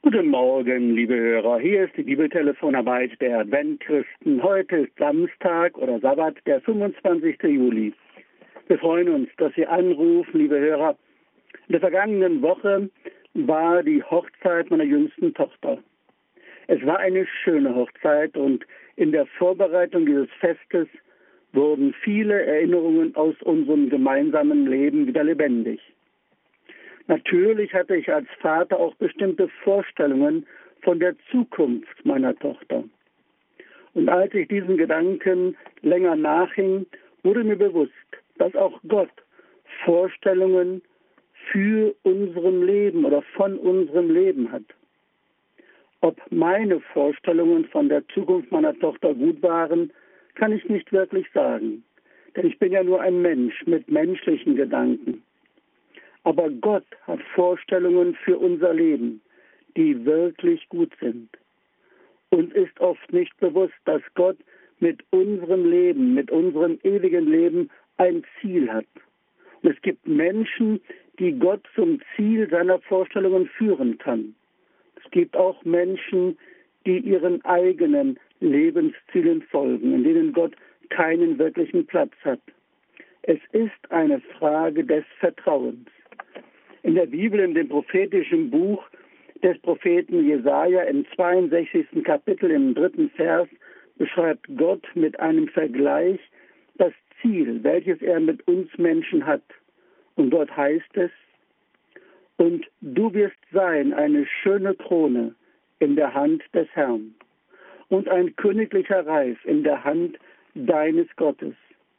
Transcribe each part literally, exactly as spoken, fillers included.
Guten Morgen, liebe Hörer. Hier ist die Bibeltelefonarbeit der Adventchristen. Heute ist Samstag oder Sabbat, der fünfundzwanzigste Juli. Wir freuen uns, dass Sie anrufen, liebe Hörer. In der vergangenen Woche war die Hochzeit meiner jüngsten Tochter. Es war eine schöne Hochzeit und in der Vorbereitung dieses Festes wurden viele Erinnerungen aus unserem gemeinsamen Leben wieder lebendig. Natürlich hatte ich als Vater auch bestimmte Vorstellungen von der Zukunft meiner Tochter. Und als ich diesen Gedanken länger nachhing, wurde mir bewusst, dass auch Gott Vorstellungen für unserem Leben oder von unserem Leben hat. Ob meine Vorstellungen von der Zukunft meiner Tochter gut waren, kann ich nicht wirklich sagen. Denn ich bin ja nur ein Mensch mit menschlichen Gedanken. Aber Gott hat Vorstellungen für unser Leben, die wirklich gut sind. Uns ist oft nicht bewusst, dass Gott mit unserem Leben, mit unserem ewigen Leben ein Ziel hat. Und es gibt Menschen, die Gott zum Ziel seiner Vorstellungen führen kann. Es gibt auch Menschen, die ihren eigenen Lebenszielen folgen, in denen Gott keinen wirklichen Platz hat. Es ist eine Frage des Vertrauens. In der Bibel, in dem prophetischen Buch des Propheten Jesaja, im zweiundsechzigsten Kapitel, im dritten Vers, beschreibt Gott mit einem Vergleich das Ziel, welches er mit uns Menschen hat. Und dort heißt es: Und du wirst sein eine schöne Krone in der Hand des Herrn und ein königlicher Reif in der Hand deines Gottes.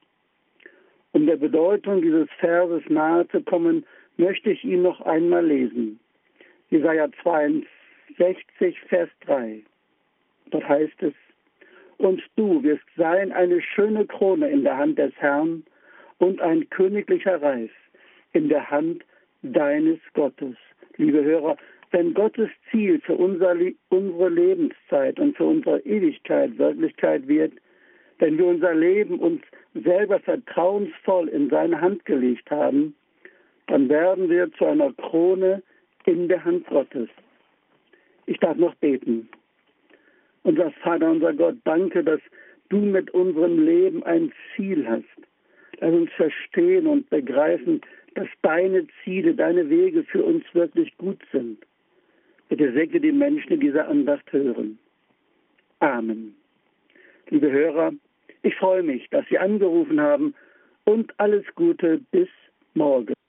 Um der Bedeutung dieses Verses nahe zu kommen, möchte ich ihn noch einmal lesen. Jesaja zweiundsechzig, Vers drei. Dort heißt es: Und du wirst sein eine schöne Krone in der Hand des Herrn und ein königlicher Reif in der Hand deines Gottes. Liebe Hörer, wenn Gottes Ziel für unser, unsere Lebenszeit und für unsere Ewigkeit Wirklichkeit wird, wenn wir unser Leben uns selber vertrauensvoll in seine Hand gelegt haben, dann werden wir zu einer Krone in der Hand Gottes. Ich darf noch beten. Unser Vater, unser Gott, danke, dass du mit unserem Leben ein Ziel hast. Lass uns verstehen und begreifen, dass deine Ziele, deine Wege für uns wirklich gut sind. Bitte segne die Menschen, die diese Andacht hören. Amen. Liebe Hörer, ich freue mich, dass Sie angerufen haben und alles Gute bis morgen.